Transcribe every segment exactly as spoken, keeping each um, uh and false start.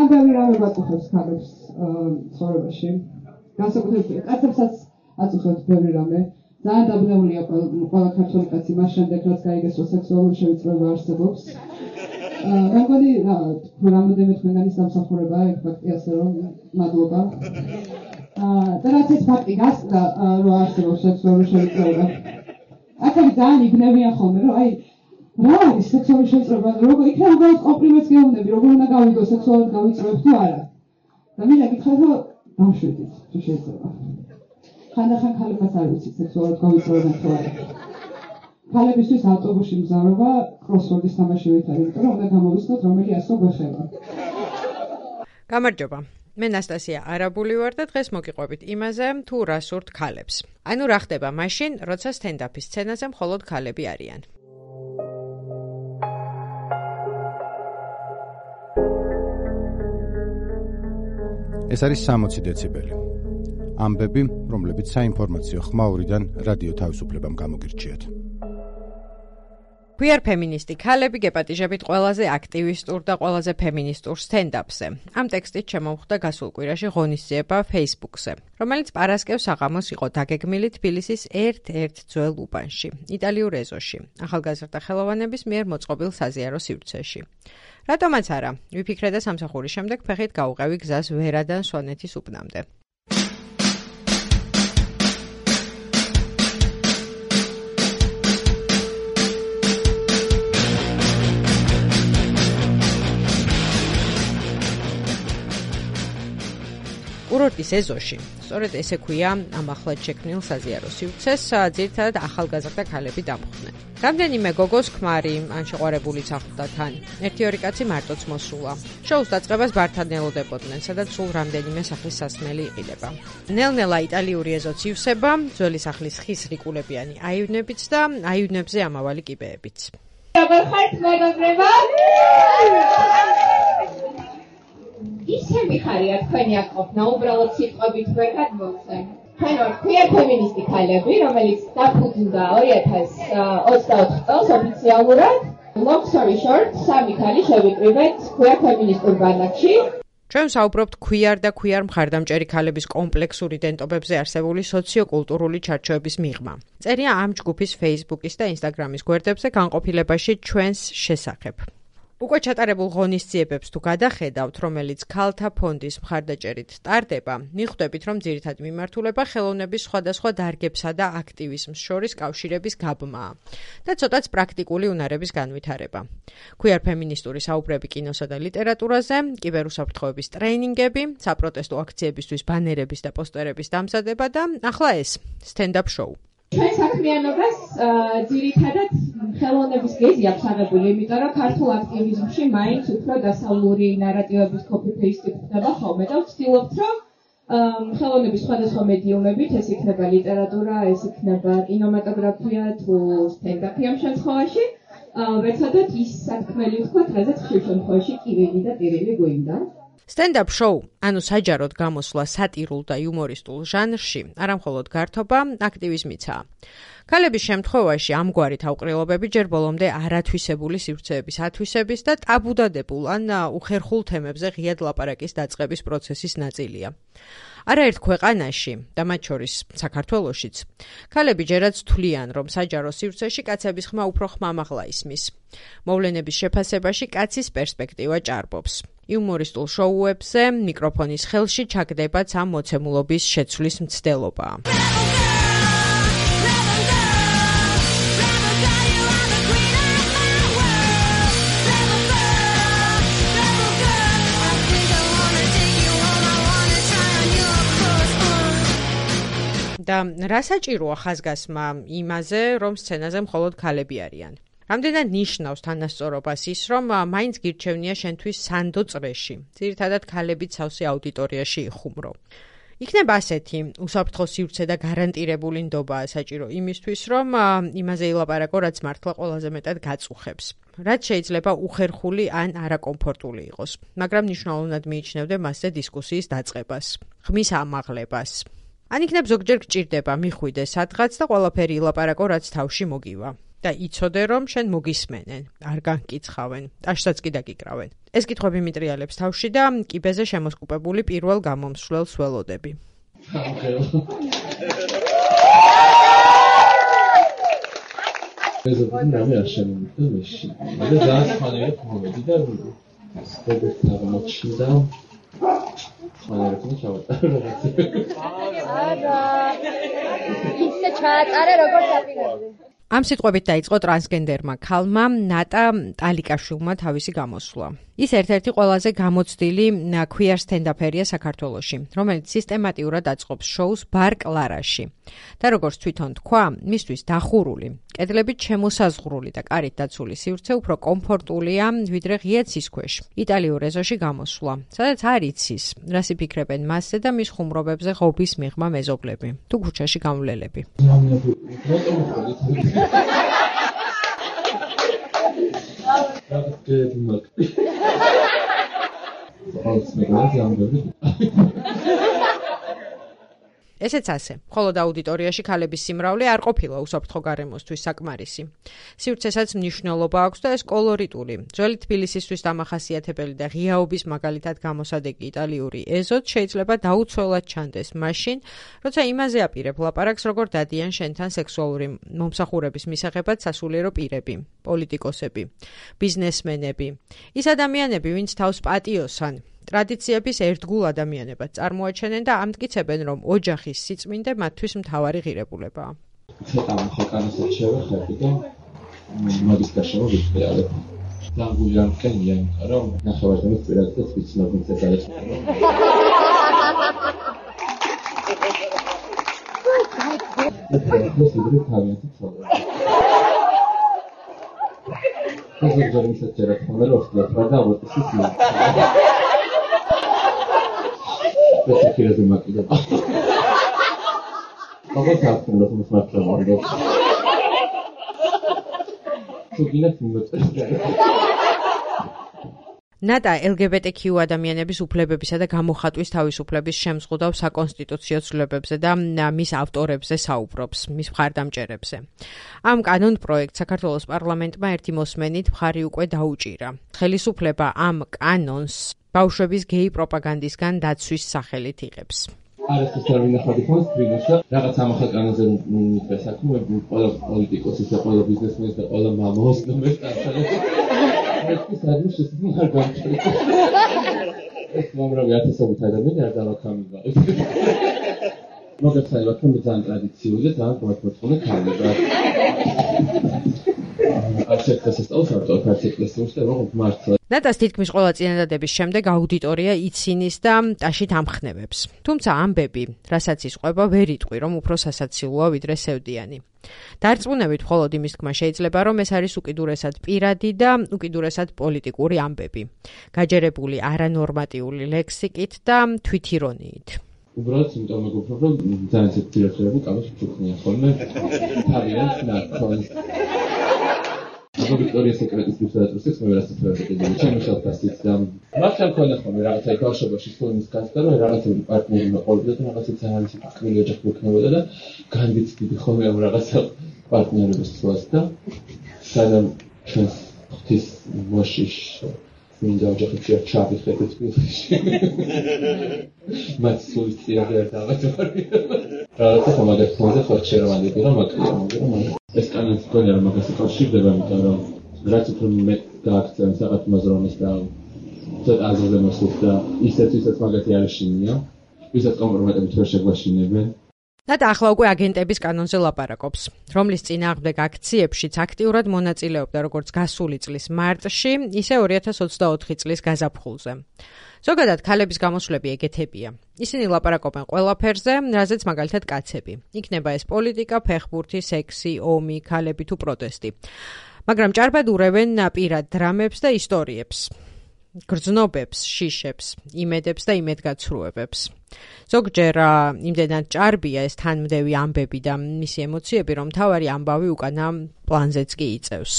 ბევრი რამე ვაწუხებს ქალებს ცხოვრებაში. განსაკუთრებით კაცებსაც აწუხებს ბევრი რამე. ძალიან დაბნეულია ყველა ქართველი კაცი მას შემდეგ, რაც გაიგეს, რომ სექსუალური შევიწროება არსებობს. მე მგონი რამოდენიმე თქვენგანის დამსახურებაა ეგ ფაქტი, ასე რომ მადლობა. და რაც ეს ფაქტი გასწრა, რომ არსებობს სექსუალური შევიწროება. აქ არის ძალიან იგნევიან ხოლმე, რომ აი რა არის სექსუალური შევიწროება, როგორ იქნება უბრალოდ კომპლიმენტს გეუბნები, როგორ უნდა გავიგო სექსუალურად გავიწროებ თუ არა. და მინდა გითხრათ, რომ დამშვიდით, თუ შეიძლება. ხანდახან ქალებმაც არ ვიცით სექსუალურად გავიწროებენ თუ არა. ქალებისთვის ავტობუსში მგზავრობა კროსვორდის თამაშივით არის, იმიტომ რომ უნდა გამოვიცნოთ რომელი ასო გვეხება. გამარჯობა. მე ნასტასია არაბული ვარ და დღეს მოგიყვებით იმაზე, თუ რა სურთ ქალებს. ანუ რა ხდება მაშინ, როცა სტენდაპის სცენაზე მხოლოდ ქალები არიან. ეს არის სამოცი დეციბელი. ამბები, რომლებიც საინფორმაციო ხმაურიდან რადიო თავისუფლებამ გამოგირჩიათ. Queer feministi ქალები გეპატიჟებით ყველაზე აქტივისტურ და ყველაზე ფემინისტურ სტენდაპზე. ამ ტექსტით შემოვხვდა გასულ კვირაში ღონისძიება Facebook-ზე, რომელიც პარასკევს საღამოს იყო დაგეგმილი თბილისის ერთ-ერთ ძველ უბანში, იტალიურ ეზოში, ახალგაზრდა ხელოვანების მიერ მოწყობილ საზიარო სივრცეში. რატომაც არა, ვიფიქრე და სამსახურის შემდეგ ფეხით გავუყევი გზას ვერადან სვანეთის უბნამდე. კურორტის ეზოში, სწორედ ესე ქვია ამ ახლად შექმნილ საზიარო სივრცეს, ძირითადად ახალგაზრდა ქალები დამხვდნენ. რამდენიმე გოგოს ქმარი ან შეყვარებულიც ახლდა თან. ერთი-ორი კაცი მარტოც მოსულა. შოუს დაწყებას ბართან ელოდებოდნენ, სადაც სულ რამდენიმე სახლის სასმელი იყიდება. ნელ-ნელა იტალიური ეზოც ივსება, ძველი სახლის ხის რიკულებიანი აივნებიც და აივნებზე ამავალი კიბეებიც. როგორ ხართ მეგობრებო? ისე მიხარია თქვენი აქ ყოფნა, უბრალოდ სიტყვებით ვერ გადმოვცემ. ჩვენ ვართ queer feministi ქალები, რომელიც დაფუძნდა ორი ათას ოცდაოთხ წელს ოფიციალურად. Long story short, სამი ქალი შევიკრიბეთ queer feministურ ბანაკში. ჩვენ საუბრობთ queer და queer მხარდამჭერი ქალების კომპლექსურ იდენტობებზე არსებული სოციოკულტურული ჩარჩოების მიღმა. წერია ამ ჯგუფის Facebook-ის და Instagram-ის გვერდებზე განყოფილებაში ჩვენს შესახებ. უკვე ჩატარებულ ღონისძიებებს თუ გადახედავთ, რომელიც ქალთა ფონდის მხარდაჭერით ტარდება, მიხვდებით, რომ ძირითადი მიმართულება ხელოვნების სხვადასხვა დარგებსა და აქტივიზმს შორის კავშირების გაბმაა და ცოტაც პრაქტიკული უნარების განვითარება. Queer feministური საუბრები კინოსა და ლიტერატურაზე, კიბერუსაფრთხოების ტრეინინგები, საპროტესტო აქციებისთვის ბანერების და პოსტერების დამზადება და ახლა ეს სტენდაპ შოუ. ჩვენ საქმიანობას ძირითადად ხელოვნების გეზი აქვს აღებული, იმიტომ რომ ქართულ აქტივიზმში მაინც უფრო დასავლური ნარატივების copy-paste ხდება ხოლმე და ვცდილობთ, რომ ხელოვნების სხვადასხვა მედიუმებით, ეს იქნება ლიტერატურა, ეს იქნება კინემატოგრაფია თუ სტენდაპი ამ შემთხვევაში, ვეცადოთ ის სათქმელი ვთქვათ, რაზეც ხშირ შემთხვევაში კივილი და ტირილი გვინდა. სტენდაპ შოუ, ანუ საჯაროდ გამოსვლა სატირულ და იუმორისტულ ჟანრში, არამხოლოდ გართობა, აქტივიზმიცაა. ქალების შემთხვევაში ამგვარი თავყრილობები ჯერ ბოლომდე არათვისებული სივრცეების ათვისების და ტაბუდადებულ ან უხერხულ თემებზე ღიად ლაპარაკის დაწყების პროცესის ნაწილია. არაერთ ქვეყანაში და მათ შორის საქართველოშიც ქალები ჯერაც თვლიან, რომ საჯარო სივრცეში კაცების ხმა უფრო ხმამაღლა ისმის. მოვლენების შეფასებაში კაცის პერსპექტივა ჭარბობს. იუმორისტულ შოუებზე მიკროფონის ხელში ჩაგდებაც ამ მოცემულობის შეცვლის მცდელობაა. და რა საჭიროა ხაზგასმა იმაზე, რომ სცენაზე მხოლოდ ქალები არიან? რამდენად ნიშნავს თანასწორობას ის, რომ მაინც გირჩევნია შენთვის სანდო წრეში, ძირითადად ქალებით სავსე აუდიტორიაში იხუმრო. იქნება ასეთი უსაფრთხო სივრცე და გარანტირებული ნდობაა საჭირო იმისთვის, რომ იმაზე ილაპარაკო, რაც მართლა ყველაზე მეტად გაწუხებს. რაც შეიძლება უხერხული ან არაკომფორტული იყოს, მაგრამ მნიშვნელოვნად მიიჩნევდე მასზე დისკუსიის დაწყებას, ხმის ამაღლებას. ან იქნებ ზოგჯერ გჭირდება მიხვიდე სადღაც და ყველაფერი ილაპარაკო, რაც თავში მოგივა. და იცოდე რომ შენ მოგისმენენ, არ განკიცხავენ, ტაშსაც კი დაგიკრავენ. ეს კითხვები მიტრიალებს თავში და კიბეზე შემოსკუპებული პირველ გამომსვლელს ველოდები. ეს რამე არ შემოვიდა მეში. მე ძალიან ხანია მომედი და როგორც აღმოჩნდა ხანერაკი ჩავატარე. არა. ისე ჩაატარე როგორც აპირებდი. ამ სიტყვებით დაიწყო ტრანსგენდერმა ქალმა ნატა ტალიკაშვილმა თავისი გამოსვლა. ის ერთ-ერთი ყველაზე გამოცდილი queer stand-upერია საქართველოში, რომელიც სისტემატიურად აწყობს შოუს ბარ კლარაში. და როგორც თვითონ თქვა, მისთვის დახურული, კედლებით შემოსაზღვრული და კარით დაცული სივრცე უფრო კომფორტულია, ვიდრე ღია ცის ქვეშ. იტალიურ ეზოში გამოსვლა, სადაც არ იცის, რას იფიქრებენ მასზე და მის ხუმრობებზე ღობის მიღმა მეზობლები, თუ ქუჩაში გამვლელები. ესეც ასე. მხოლოდ აუდიტორიაში ქალების სიმრავლე არ ყოფილა უსაფრთხო გარემოსთვის საკმარისი. სივრცესაც მნიშვნელობა აქვს და ეს კოლორიტული, ძველი თბილისისთვის დამახასიათებელი და ღიაობის მაგალითად გამოსადეგი იტალიური ეზოც შეიძლება დაუცველად ჩანდეს მაშინ, როცა იმაზე აპირებ ლაპარაკს, როგორ დადიან შენთან სექსუალური მომსახურების მისაღებად სასულიერო პირები, პოლიტიკოსები, ბიზნესმენები, ის ადამიანები, ვინც თავს პატიოსან ტრადიციების ერთგულ ადამიანებად წარმოაჩენენ და ამტკიცებენ, რომ ოჯახის სიწმინდე მათთვის მთავარი ღირებულებაა. ცოტა მოხაკანასაც შევეხები და მაგის გარშემო ვიწყიალებ. ძალიან გულიანკენია, რომ ნახევარდამის პირადადაც ვიცნობ მიწა დაეწყო. ეს ისე თავიანთი ცხოვრება. ეს ზოგადად ისეთ ჯერად ხომ ვერ ვხდათ, და ვოტისის მო. ეს კიდე მაკიდება. როგორც ახლა რომ მოსმართლები. თუ გინდათ მოწესრიგე. ნატა ელ გი ბი ტი კიუ ადამიანების უფლებებისა და გამოხატვის თავისუფლების შემზღუდავ საკონსტიტუციო ცვლილებებზე და მის ავტორებზე საუბრობს, მის მხარდამჭერებზე. ამ კანონ პროექტს საქართველოს პარლამენტმა ერთი მოსმენით მხარი უკვე დაუჭირა. ხელისუფლება ამ კანონს ბავშვების გეი პროპაგანდისგან დაცვის სახელით იღებს. არის ეს რა მინახავდი ხო სტრიმში რაღაც ამახაკანაზე მითხრა საქმე ყველა პოლიტიკოსის და ყველა ბიზნესმენის და ყველა მამოს და მე წარსულში ეს სადმე შესაძლოა არ გამჭირდება ეს მომრავი ათასობით ადამიანი არ დავაქამიბა მოგეცალა რომ ძალიან ტრადიციული და ძალიან გვაქვს ხალხი და არცერთას ავსავთ არცერთას და როგორ მართლა ნატას თითქმის ყველა წინადადების შემდეგ აუდიტორია იცინის და ტაშით ამხნევებს. თუმცა ამბები, რასაც ისყვება, ვერ იტყვი, რომ უფრო სასაცილოა ვიდრე სევდიანი. დარწმუნებით მხოლოდ იმის თქმა შეიძლება, რომ ეს არის უკიდურესად პირადი და უკიდურესად პოლიტიკური ამბები, გაჯერებული არანორმატიული ლექსიკით და თვითირონიით. უბრალოდ იმიტომ მეგობრობ, რომ ძალიან ისეთი დირექტორები კაბოს უჩუქნია ხოლმე. თავიანთ ნაკრონს ვიქტორია სეკრეტის ბიუჯეტის მე ვერასწორებდი და ჩემი შევფასით და მაგრამ თქვენ ახლა რაღაცა ბავშვობაში სკოლის განსწრა რომ რაღაცა პარტნიორი მოყოლდა და რაღაცა ძალიან ისეთი ოჯახი გქონოდა და განვიცდიდი ხოლმე ამ რაღაცა პარტნიორების თვალს და სანამ ჩვენს ღვთის მოშიშ მინდა ოჯახი ჩავიხეთეთ ფილმში მათ სულ წიაღერ დავაწყარი რაღაცა მაგათქონდა ხოჩერმანები რომ აკრია მაგრამ ეს კანონი თქვენ არ მაგას ხოჩირდება იმიტომ რომ რაც უფრო მე გააქცევენ საყათ მაზრონის და ცოტა აზრზე მოსვით და ისეთ ისეთ მაგათი არ შეშინია ვისაც კომპრომეტებით ვერ შეგვაშინებენ ნატა ახლა უკვე აგენტების კანონზე ლაპარაკობს, რომლის წინააღმდეგ აქციებშიც აქტიურად მონაწილეობდა როგორც გასული წლის მარტში, ისე ორი ათას ოცდაოთხი წლის გაზაფხულზე. ზოგადად ქალების გამოსვლები ეგეთებია. ისინი ლაპარაკობენ ყველაფერზე, რაზეც მაგალითად კაცები. იქნება ეს პოლიტიკა, ფეხბურთი, სექსი, ომი, ქალები თუ პროტესტი. მაგრამ ჭარბად ურევენ პირად დრამებს და ისტორიებს. გრძნობებს, შიშებს, იმედებს და იმედგაცრუებებს. ზოგჯერ იმდენად ჭარბია ეს თანმდევი ამბები და მისი ემოციები, რომ თავარი ამბავი უკანა პლანზეც კი იწევს.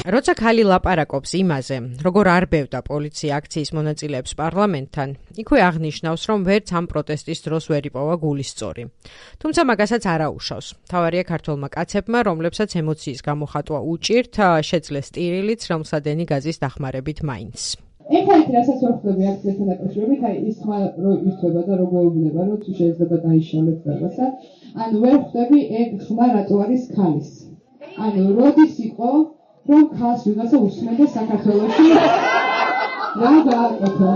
როცა ქალი ლაპარაკობს იმაზე, როგორ არბევდა პოლიცია აქციის მონაწილეებს პარლამენტთან, იქვე აღნიშნავს, რომ ვერც ამ პროტესტის დროს ვერ იპოვა გულისწორი. თუმცა მაგასაც არ აუშავს. თავარია ქართველმა კაცებმა, რომლებსაც ემოციის გამოხატვა უჭირთ, შეძლეს ტირილიც, რომელსაც ენი გაზის დახმარებით მაინც. ერთ-ერთი რასაც ვერ ხვდები აქციასთან დაკავშირებით, აი ის ხმა რო ირთვება და რო გვეუბნება, რომ თუ შეიძლება დაიშალეთ რაღაცა, ანუ ვერ ხვდები ეგ ხმა რატო არის ქალის. ანუ როდის იყო რომ ქალს ვიღაცა უსმენდა საქართველოში რა გააკეთა.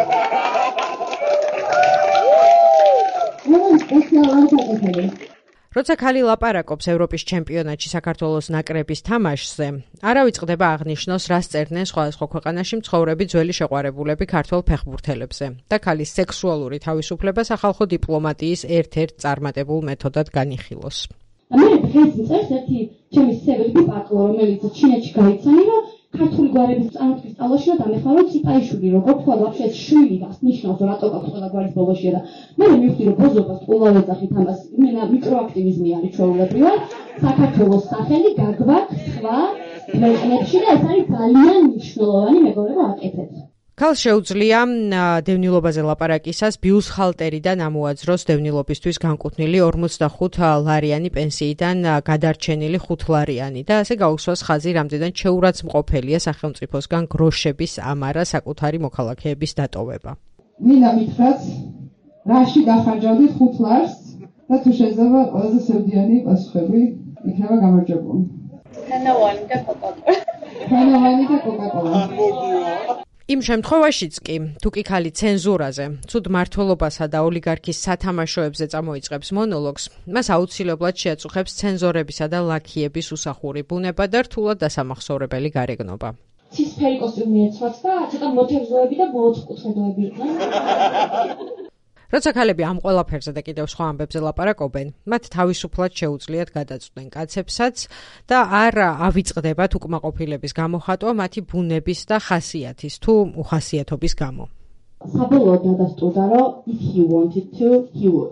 ნუ ეს რა გააკეთა. როცა ქალი ლაპარაკობს ევროპის ჩემპიონატში საქართველოს ნაკრების თამაშზე, არა ვიწყდება აღნიშნოს, რას წერდნენ სხვადასხვა ქვეყანაში მცხოვრები ძველი შეყვარებულები ქართველ ფეხბურთელებზე და ქალის სექსუალური თავისუფლება სახალხო დიპლომატიის ერთ-ერთ წარმატებულ მეთოდად განიხილოს. მე დღეს მწერს ერთი ჩემი სეველები პატლო, რომელიც ჩინეთში გაიცანი, ქართული გვარების წარმატების სწავლაში და დამეხმარო ციპაიშვილი, როგორ თქვა, ვაფშე შვილი გას ნიშნავს, რატო გაქვს ყველა გვარის ბოლოშია და მე მივხვდი, რომ ბოზობას ყველა ეძახით ამას, იმენა მიკროაქტივიზმი არის ჩვეულებრივად, საქართველოს სახელი გაგვაქვს სხვა ქვეყნებში და ეს არის ძალიან მნიშვნელოვანი მეგობრებო აკეთეთ. ქალს შეუძლია დევნილობაზე ლაპარაკისას ბიუსხალტერიდან ამოაძროს დევნილობისთვის განკუთვნილი ორმოცდახუთ ლარიანი პენსიიდან გადარჩენილი ხუთ ლარიანი და ასე გაუსვას ხაზი, რამდენად შეურაცხმყოფელია სახელმწიფოსგან გროშების ამარა საკუთარი მოქალაქეების დატოვება. მინდა მითხრათ, რაში დახარჯავდით ხუთ ლარს და თუ შეიძლება ყველაზე სევდიანი პასუხები იქნება გამარჯვებული. თანავანი და კოკაკოლა. თანავანი და კოკაკოლა. იმ შემთხვევაშიც კი, თუ კი ქალი ცენზურაზე, ცუდ მმართველობასა და ოლიგარქის სათამაშოებზე წამოიწყებს მონოლოგს, მას აუცილებლად შეაწუხებს ცენზორებისა და ლაქიების უსახური ბუნება და რთულად დასამახსოვრებელი გარეგნობა. ცისფერი კოსტიუმი ეცვათ და ცოტა მოთევზოები და მოოწყუთხედოები იყვნენ. როცა ქალები ამ ყველაფერზე და კიდევ სხვა ამბებზე ლაპარაკობენ, მათ თავისუფლად შეუძლიათ გადაწყვეტენ კაცებსაც და არ ავიწყდებათ უკმაყოფილების გამოხატვა მათი ბუნების და ხასიათის თუ უხასიათობის გამო. საბოლოოდ დადასტურდა, რომ if he wanted to, he would.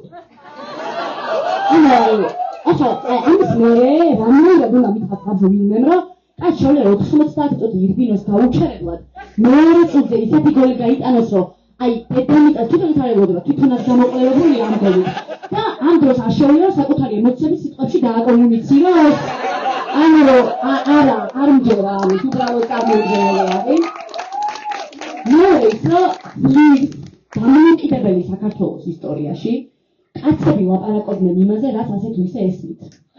ანუ, ახლა ამის მერე რამე უნდა მითხრათ გაბვინემ, რომ კაც შეიძლება ოთხმოცდაათი წუთი ირბინოს გაუჩერებლად. მეორე წუთზე ისეთი გოლი გაიტანოს, რომ აი დედამიწა თვითონაც არ ებოდება, თვითონაც გამოყენებული ამბები და ამ დროს არ შეუძლია საკუთარი ემოციები სიტყვებში დააკომუნიციროს. ანუ რომ არა, არ მჯერა ამის, უბრალოდ წარმოუდგენელი არის. მეორე ის რომ დამოუკიდებელი საქართველოს ისტორიაში კაცები ლაპარაკობდნენ იმაზე, რაც ასე თუ ისე ესმით.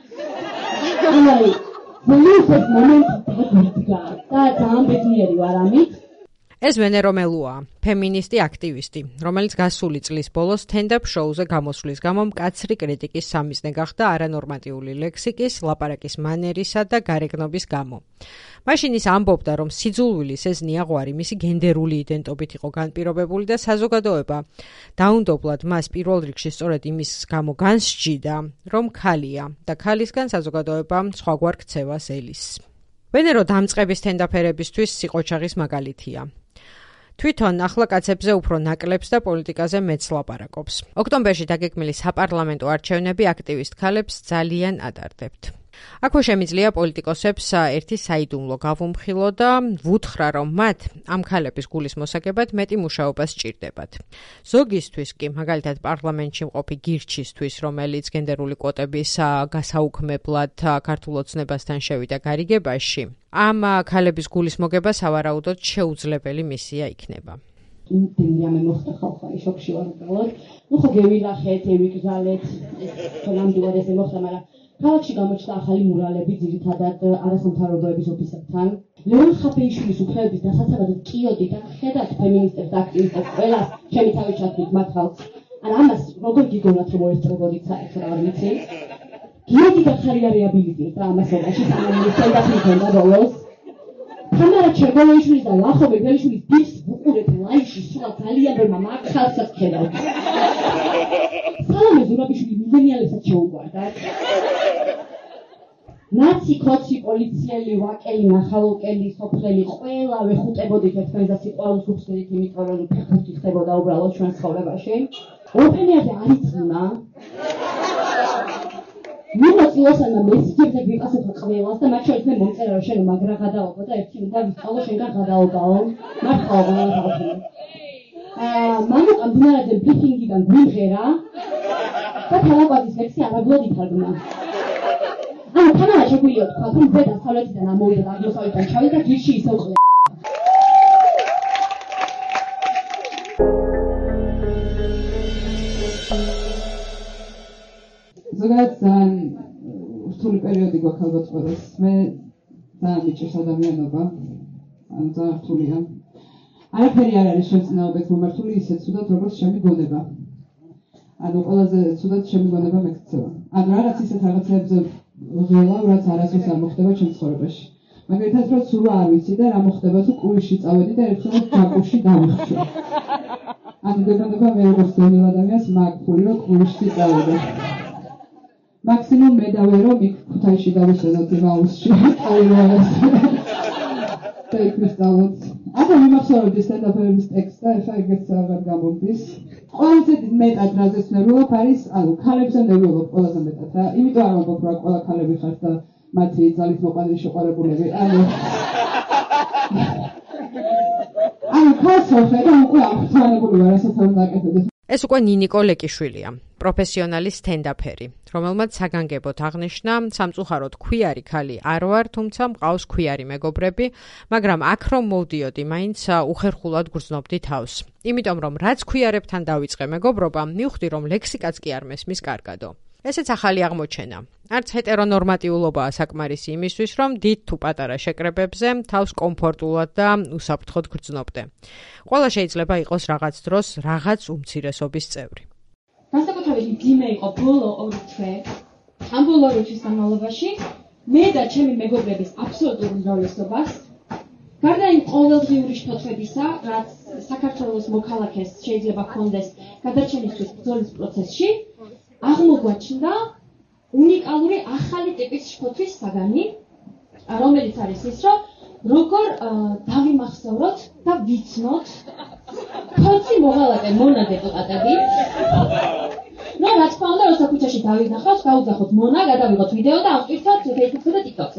ანუ ზუსტად მომენტი დაგიდგა და ძალიან ბედნიერი ვარ ამით. ეს ვენე რომელუა, ფემინისტი აქტივისტი, რომელიც გასული წლის ბოლოს stand-up show-ზე გამოსვლის გამო მკაცრი კრიტიკის სამიზნე გახდა არანორმატიული ლექსიკის, ლაპარაკის მანერისა და გარეგნობის გამო. მაშინ ის ამბობდა, რომ სიძულვილის ეს ნიაღვარი მისი გენდერული იდენტობით იყო განპირობებული და საზოგადოება დაუნდობლად მას პირველ რიგში სწორედ იმის გამო განსჯიდა, რომ ქალია და ქალისგან საზოგადოება სხვაგვარ ქცევას ელის. ვენერო დამწყების stand-up-ერებისთვის სიყოჩაღის მაგალითია. თვითონ ახლა კაცებზე უფრო ნაკლებს და პოლიტიკაზე მეც ლაპარაკობს. ოქტომბერში დაგეგმილი საპარლამენტო არჩევნები აქტივისტ ქალებს ძალიან ადარდებთ. აქვე შემიძლია პოლიტიკოსებს ერთი საიდუმლო გავუმხილო და ვუთხრა, რომ მათ ამ ქალების გულის მოსაგებად მეტი მუშაობა სჭირდებათ. ზოგისთვის კი, მაგალითად პარლამენტში მყოფი გირჩისთვის, რომელიც გენდერული კვოტების გასაუქმებლად ქართულ ოცნებასთან შევიდა გარიგებაში, ამ ქალების გულის მოგება სავარაუდოდ შეუძლებელი მისია იქნება. იმდენიამე მოხდა ხალხი შოქში ვარ უბრალოდ. ნუ ხო გევილახეთ, ევიგზალეთ, ნამდვილად ესე მოხდა, მაგრამ ქალაქში გამოჩნდა ახალი მურალები ძირითადად არასამთავრობოების ოფისებთან. ლეონ ხაფეიშვილის უფლებების დასაცავად კიოდი და ხედავთ ფემინისტებს და აქტივისტებს ყველას ჩემი თავით ჩათვლით მათ ხალხს. არა ამას როგორ გიგონათ რომ მოესწრებოდით საერთოდ არ ვიცი. გიოდი გახარია რეაბილიტირდა და ამასობაში სამინისტრო დახმარება ბოლოს. თამარა ჩერგოლეიშვილის და ლახო ბეგლეიშვილის დის უყურეთ ლაიში სულ ძალიან ბევრმა მაგ ხალხსაც ხედავთ. სალომე ზურაბიშვილი მიზენიალებსაც შეუყვარდა. ნაცი, კოცი, პოლიციელი, ვაკელი, ნახალოკელი, სოფლელი, ყველა ვეხუტებოდით ერთმანეთს და სიყვარულს უხსნით, იმიტომ რომ ფეხბურთი ხდებოდა უბრალოდ ჩვენ ცხოვრებაში. ოფენიაზე არ იწიმა. მიმოწილოსანა მესიჯებზე ვიპასუხო ყველას და მათ შორის მე მომწერა რომ შენ მაგრა გადაობა და ერთი უნდა ვისწავლო შენგან გადაობაო. მართლა გავაკეთე. აა მამუკა ბუნარაძე ბრიფინგიდან გვიმღერა და თავაკვაზის ლექსი არაბულად ითარგმნა. ანუ თანაა შეგვიძლია თქვა რომ მე დასავლეთიდან ამოვიდა და აღმოსავლეთიდან ჩავიდა და გირში ისევ ყლე. ზოგადად ძალიან რთული პერიოდი გვაქვს ალბათ ყველას. მე ძალიან მიჭირს ადამიანობა. ანუ ძალიან რთულია. არაფერი არ არის შემწნეობებს მომართული ისეთ ცუდად, როგორც ჩემი გონება. ანუ ყველაზე ცუდად ჩემი გონება მეკცევა. ანუ რაღაც ისეთ რაღაცებზე ველავ, რაც არასდროს არ მოხდება ჩემს ცხოვრებაში. მაგალითად, რომ სულ არ ვიცი და რა მოხდება თუ კუიში წავედი და ერთხელ ჯაკუში დავიხშო. ანუ გეუბნება მე როგორც დონილ ადამიანს მაგ ფული რომ კუიში წავედი. მაქსიმუმ მე დავე რომ იქ ქუთაისში დავისვენოთ იმაუსში. აუვარეს. და იქ ვისწავლოთ. ახლა მიმახსოვრდი სტენდაპერის ტექსტს და ეხლა ეგეც რაღაც გამომდის. ყველაზე მეტად რაზეც ნერვიულობ არის, ანუ ქალებზე ნერვიულობ ყველაზე მეტად რა. იმიტომ არ ვამბობ რა ყველა ქალები ხართ და მათი ძალით მოყვანილი შეყვარებულები. ანუ ანუ ქალს ვხედავ უკვე აღწანებული ვარ რასაც არ უნდა აკეთებდეს. ეს უკვე ნინიკო ლეკიშვილია, პროფესიონალი სტენდაპერი, რომელმაც საგანგებოდ აღნიშნა, სამწუხაროდ ქვიარი ქალი არ ვარ, თუმცა მყავს ქვიარი მეგობრები, მაგრამ აქ რომ მოვდიოდი, მაინც უხერხულად გრძნობდი თავს. იმიტომ რომ რაც ქვიარებთან დავიწყე მეგობრობა, მივხვდი რომ ლექსიკაც კი არ მესმის კარგადო. ესეც ახალი აღმოჩენა. არც ჰეტერონორმატიულობაა საკმარისი იმისთვის, რომ დიდ თუ პატარა შეკრებებზე თავს კომფორტულად და უსაფრთხოდ გრძნობდე. ყველა შეიძლება იყოს რაღაც დროს რაღაც უმცირესობის წევრი. განსაკუთრებით მძიმე იყო ბოლო ორი თვე. ამ ბოლო ორი თვის განმავლობაში მე და ჩემი მეგობრების აბსოლუტურ უმრავლესობას გარდა იმ ყოველდღიური შთათვებისა, რაც საქართველოს მოქალაქეს შეიძლება ჰქონდეს გადარჩენისთვის ბრძოლის პროცესში, აღმოგვაჩნდა უნიკალური ახალი ტიპის შფოთვის საგანი, რომელიც არის ის, რომ როგორ დავიმახსოვროთ და ვიცნოთ ხალხი მოღალატე მონა დეპუტატები. ნუ რა თქმა უნდა, როცა ქუჩაში დავინახავთ, გავუძახოთ მონა, გადავიღოთ ვიდეო და ავტვირთოთ Facebook-ზე და TikTok-ზე.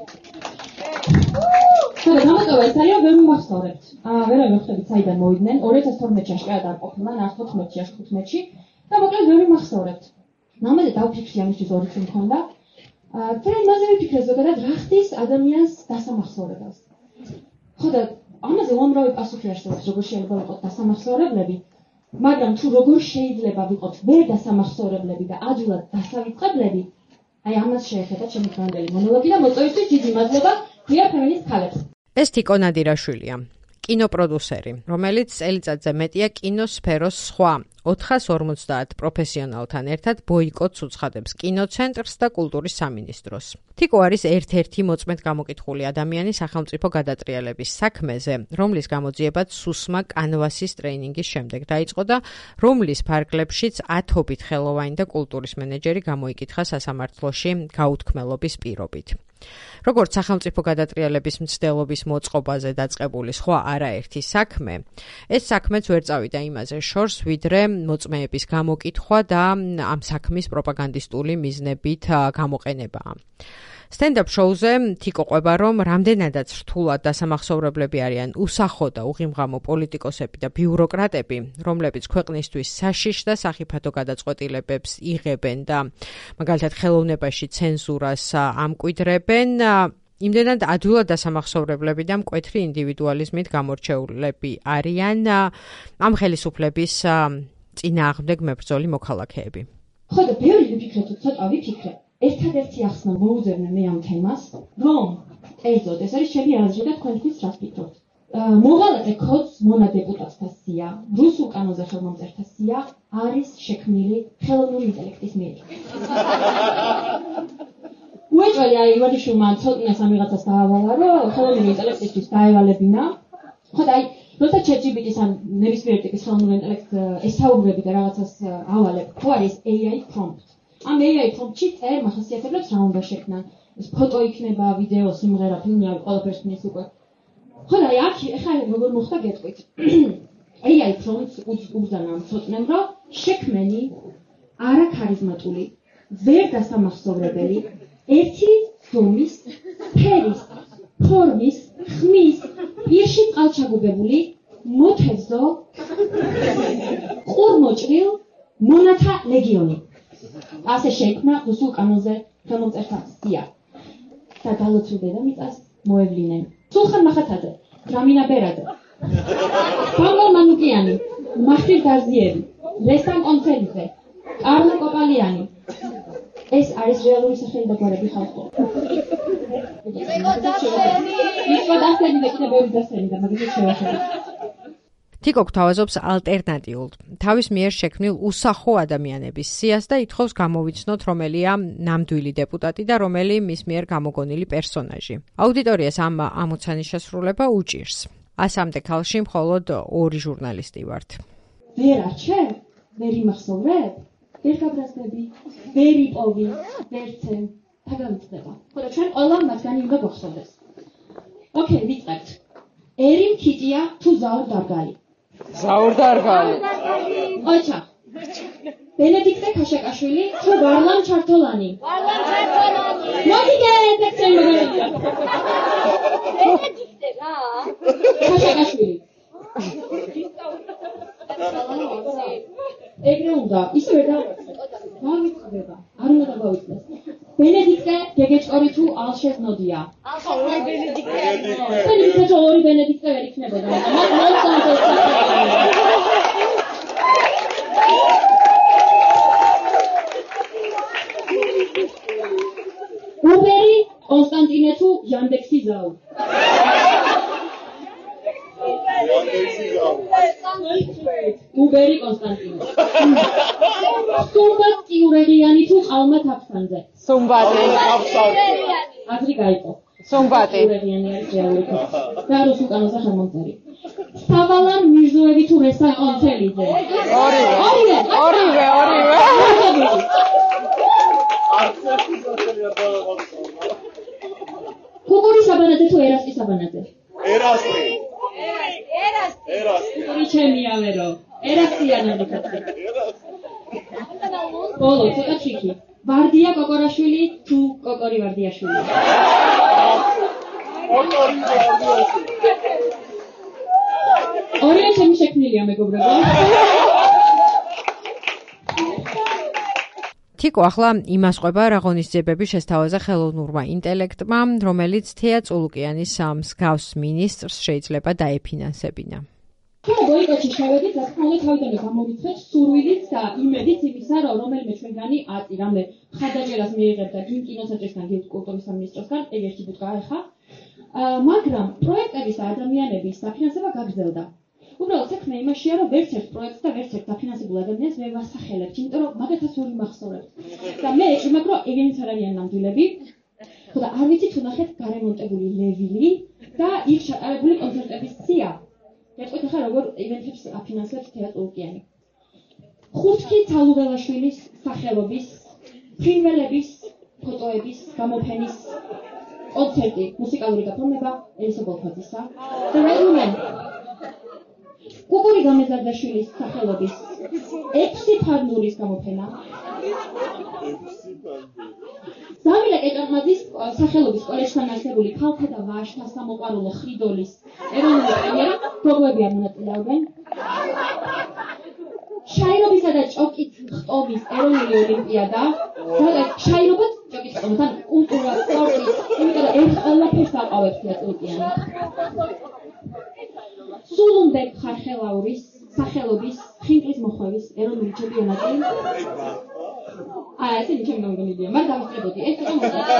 ხოდა გამოტოვა ეს არის, რომ ვერ მიმახსოვრებთ. აა, ვერა მივხვდებით საიდან მოვიდნენ, ორი ათას თორმეტში აშკარად არ ყოფილან, არ ხუთმეტში, არ ხუთმეტში და მოკლედ ვერ მიმახსოვრებთ. ნამდვილად დავფიქრე ამისთვის ორი წელი მქონდა. აა, და იმაზე ვიფიქრე ზოგადად რა ხდის ადამიანს დასამახსოვრებას. ხოდა ამაზე უამრავი პასუხი არსებობს, როგორ შეიძლება ვიყოთ დასამახსოვრებლები, მაგრამ თუ როგორ შეიძლება ვიყოთ ვერ დასამახსოვრებლები და ადვილად დასავიწყებლები, აი ამას შეეხება ჩემი დღევანდელი მონოლოგი და მოწვევისთვის დიდი მადლობა ქვია ფემინისტ ქალებს. ეს თიკო ნადირაშვილია, კინოპროდუსერი, რომელიც წელიწადზე მეტია კინოსფეროს სხვა ოთხას ორმოცდაათ პროფესიონალთან ერთად ბოიკოტს უცხადებს კინოცენტრს და კულტურის სამინისტროს. თიკო არის ერთ-ერთი მოწმედ გამოკითხული ადამიანი სახელმწიფო გადატრიალების საქმეზე, რომლის გამოძიებაც სუსმა კანვასის ტრეინინგის შემდეგ დაიწყო და რომლის ფარგლებშიც ათობით ხელოვანი და კულტურის მენეჯერი გამოიკითხა სასამართლოში გაუთქმელობის პირობით. როგორც სახელმწიფო გადატრიალების მცდელობის მოწყობაზე დაწყებული სხვა არაერთი საქმე, ეს საქმეც ვერ წავიდა იმაზე შორს, ვიდრე მოწმეების გამოკითხვა და ამ საქმის პროპაგანდისტული მიზნებით გამოყენებაა. სტენდაპ შოუზე თიკო ყვება, რომ რამდენადაც რთულად დასამახსოვრებლები არიან უსახო და უღიმღამო პოლიტიკოსები და ბიუროკრატები, რომლებიც ქვეყნისთვის საშიშ და სახიფათო გადაწყვეტილებებს იღებენ და მაგალითად ხელოვნებაში ცენზურას ამკვიდრებენ, იმდენად ადვილად დასამახსოვრებლები და მკვეთრი ინდივიდუალიზმით გამორჩეულები არიან ამ ხელისუფლების წინააღმდეგ მებრძოლი მოქალაქეები. ხო და ბევრი ვიფიქრე თუ ცოტა ვიფიქრე. ერთადერთი ახსნა მოუძებნე მე ამ თემას, რომ ეზოდ ეს არის ჩემი აზრი და თქვენთვის რას ფიქრობთ. მოღალატე კოდს მონა დეპუტატთა სია, რუსულ კანონზე ხელმომწერთა სია არის შექმნილი ხელოვნური ინტელექტის მიერ. უეჭველი აი ვარიშულმა ცოტნეს ამ ვიღაცას დაავალა, რომ ხელოვნური ინტელექტისთვის დაევალებინა. ხო და აი როცა ChatGPT-ს ან ნებისმიერ ტიპის ხელოვნურ ინტელექტს ესაუბრები და რაღაცას ავალებ, ხო არის A I prompt. ამ A I prompt-ში წერ მახასიათებლებს რა უნდა შექმნან. ეს ფოტო იქნება, ვიდეო, სიმღერა, ფილმი, ყველაფერს ნის უკვე. ხო და აი აქ ეხლა როგორ მოხდა გეტყვით. A I prompt-ს უძანა ამ ცოტნემ, რომ შექმენი არაქარიზმატული ვერ დასამახსოვრებელი, ერთი ზომის, ფერის, ფორმის, ხმის, პირში წყალჩაგუბებული, მოთევზო, ყურმოჭრილ, მონათა ლეგიონი. ასე შეიქმნა რუსულ კანონზე ხელმომწერთა სია. და გალოცულ დედამიწას მოევლინენ. სულხან მახათაძე, დრამინა ბერაძე, პავლო მანუკიანი, მაჰრիր დარზიევი, რესტამ კონცელიძე, კარლო კოპალიანი. ეს არის რეალური სახელი და გვარები ხალხო. იყო დასენი, იყო დასენი და კიდევ ბევრი დასენი და მაგით შევახედოთ. თიკო გვთავაზობს ალტერნატიულ, თავის მიერ შექმნილ უსახო ადამიანების სიას და ითხოვს გამოვიცნოთ, რომელია ნამდვილი დეპუტატი და რომელი მის მიერ გამოგონილი პერსონაჟი. აუდიტორიას ამ ამოცანის შესრულება უჭირს. ასამდე ქალში მხოლოდ ორი ჟურნალისტი ვართ. ვერ არჩევ, ვერ იმახსოვრებ, ვერ გაბრაზდები, ვერ იპოვი, ვერ ცემ, და გამიწდება. ხოლო ჩვენ ყველა მათგანი უნდა გვახსოვდეს. ოკეი, ვიწყებთ. ერი მქიტია თუ ზაურ დარგალი? ზაურ დარგალი. ოჩა. ბენედიქტე ქაშაკაშვილი თუ ვარლამ ჩართოლანი? ვარლამ ჩართოლანი. მოდიდე, ეფექტები მოგერია. ბენედიქტე რა? ქაშაკაშვილი. ეგრე უნდა, ისე ვერ დავიწყდება. არ უნდა დავიწყდეს. ბენედიქტე გეგეჭკორი თუ ალშეზნოდია? ალშეზნოდი ბენედიქტე. ბენედიქტე თუ ორი ბენედიქტე ვერ იქნებოდა. მათ მოსწონდეს. უბერი კონსტანტინე თუ იანდექსი ზაუ? უბერი კონსტანტინე. სუმბატ კიურეგიანი თუ ყალმათ აფსანძე? სუმბატი. აზრი გაიყო. სუმბატი. კიურეგიანი არის რეალური ფაქტი. და რუსულ კანონზე ხელმომწერი. სავალარ მირზოევი თუ რესტან კონცელიძე? ორივე. ორივე. ორივე, ორივე. კუკური საბანაძე თუ ერასტი საბანაძე? ერასტი. ერასტი. ერასტი. კუკური ჩემიავერო. ერასტიანები კაცი. ბოლო, ცოტა ჩიქი. ვარდია კოკორაშვილი თუ კოკორი ვარდიაშვილი? კოკორი ვარდიაშვილი. ორივე ჩემი შექმნილია მეგობრებო. თიკო ახლა იმას ყვება რა ღონისძიებები შესთავაზა ხელოვნურმა ინტელექტმა, რომელიც თეა წულუკიანის მსგავს მინისტრს შეიძლება დაეფინანსებინა. თუ ბოიკოტში შევედით, რა თქმა უნდა თავიდანვე გამოვიცხეთ სურვილით და იმედით იმისა, რომ რომელიმე ჩვენგანი აწი რამე ხადაჭერას მიიღებდა გინ კინოცენტრისგან, გინ კულტურის სამინისტროსგან, ეგ ერთი ბუდგა ახლა. მაგრამ პროექტების და ადამიანების დაფინანსება გაგრძელდა. უბრალოდ საქმე იმაშია, რომ ვერც ერთ პროექტს და ვერც ერთ დაფინანსებულ ადამიანს ვერ ვასახელებთ, იმიტომ რომ მაგათაც ვერ იმახსოვრებთ. და მე ეკიმაკ რომ ეგენიც არ არიან ნამდვილები. ხოდა არ ვიცი თუ ნახეთ გარემონტებული ლევილი და იქ ჩატარებული კონცერტების სია. გეტყვით ახლა როგორ ივენთებს აფინანსებს თეა წულუკიანი. ხუთკი ცალუღელაშვილის სახელობის, ფრინველების, ფოტოების, გამოფენის კონცერტი, მუსიკალური გაფორმება ელისო ბოლქვაძისა. The Red Woman. კუკური გამეზარდაშვილის სახელობის ექვსი ფარნულის გამოფენა. ზამილე კეჭარმაძის სახელობის კოლეჯთან არსებული ქალთა და ვაჟთა სამოყვარულო ხრიდოლის ეროვნული პრემიერა, პროგრამები არ მონაწილეობენ. შაირობისა და ჭოკით ხტომის ეროვნული ოლიმპიადა. შაირობაც ჭოკით ხტომთან კულტურა, სპორტი, იმიტომ რომ ერთ ყველაფერს აყავებს თეატრიანი. სულუნბეკ ხარხელაურის სახელობის ხინკლის მოხვევის ეროვნული ჩემპიონატი. აა, ესე ნიჩემ გამგონილია, მაგრამ დავიწყებოდი. ეს იყო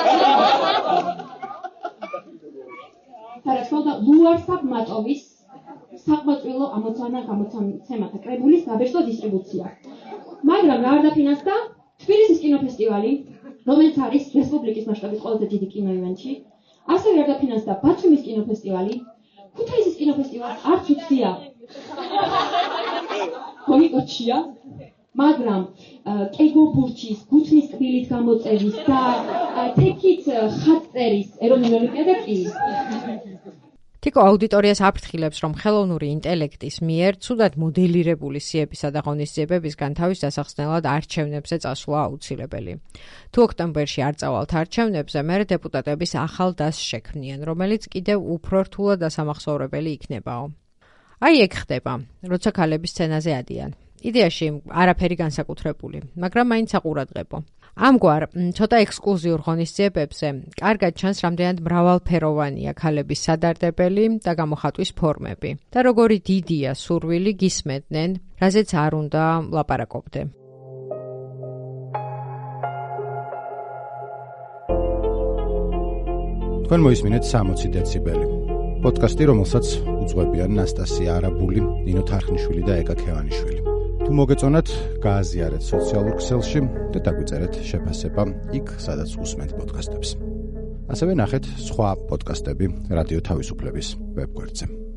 თარაშხოდა ლუარსაბ მატოვის საყმაწვილო ამოცანა გამოცემათა კრებულის საბეჭდო დისტრიბუცია. მაგრამ რა არ დაფინანსდა? თბილისის კინოფესტივალი, რომელიც არის რესპუბლიკის მასშტაბით ყველაზე დიდი კინოევენთი. ასევე არ დაფინანსდა ბათუმის კინოფესტივალი. ქუთაისის კინოფესტივალს არც უცდია. ბოიკოტშია, მაგრამ კეგობურჩის, გუთნის კბილით გამოწერის და თექით ხატწერის ეროვნული ოლიმპიადა კი. თიკო აუდიტორიას აფრთხილებს, რომ ხელოვნური ინტელექტის მიერ ცუდად მოდელირებული სიებისა და ღონისძიებებისგან თავის დასახსნელად არჩევნებზე წასვლა აუცილებელი. თუ ოქტომბერში არ წავალთ არჩევნებზე, მერე დეპუტატების ახალ დასს შექმნიან, რომელიც კიდევ უფრო რთულად დასამახსოვრებელი იქნებაო. აი ეგ ხდება, როცა ქალები სცენაზე ადიან. იდეაში არაფერი განსაკუთრებული, მაგრამ მაინც საყურადღებო. ამგვარ ცოტა ექსკლუზიურ ღონისძიებებზე კარგად ჩანს, რამდენად მრავალფეროვანია ქალების სადარდებელი და გამოხატვის ფორმები და როგორი დიდია სურვილი გისმენდნენ, რაზეც არ უნდა ლაპარაკობდე. თქვენ მოისმინეთ სამოცი დეციბელი. პოდკასტი, რომელსაც უძღვებიან ნასტასია არაბული, ნინო თარხნიშვილი და ეკა ქევანიშვილი. თუ მოგეწონათ, გააზიარეთ სოციალურ ქსელში და დაგვიწერეთ შეფასება იქ, სადაც უსმენთ პოდკასტებს. ასევე ნახეთ სხვა პოდკასტები რადიო თავისუფლების ვებგვერდზე.